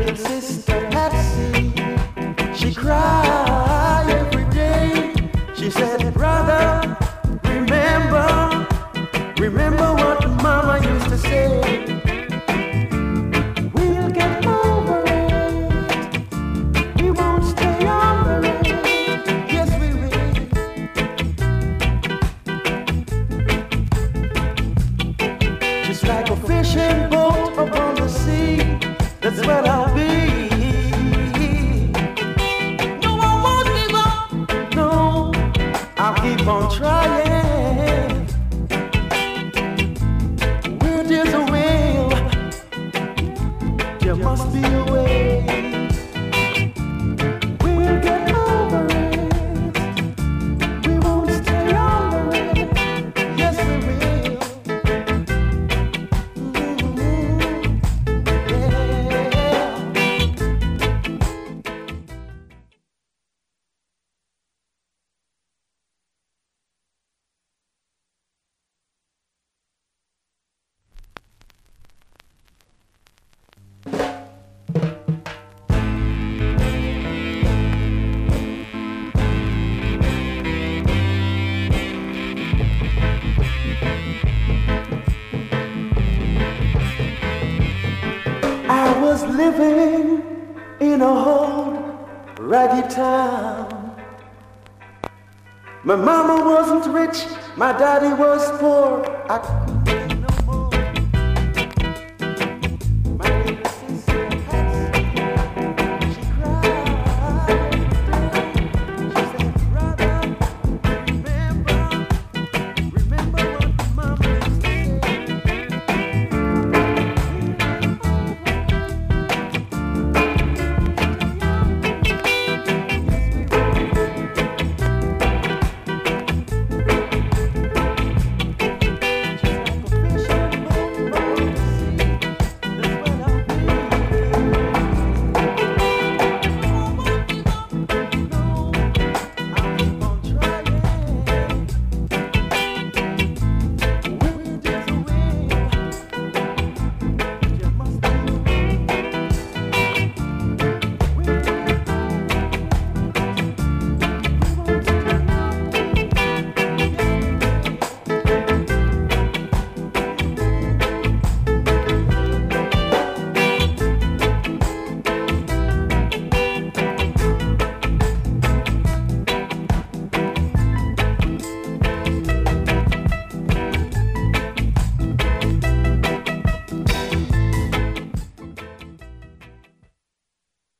little sister Patsy, she cried every day. She said, brother, remember what mama used to say. We'll get over it. We won't stay under it. Yes, we will. Just like a fishing boat upon the sea, that's what I'll be. No, I won't give up. No, I'll keep on trying. Where there's a will, there must be a way. We'll get over it. We won't stay under it. Yes, we will. I was living in a old raggy town. My mama wasn't rich, my daddy was poor.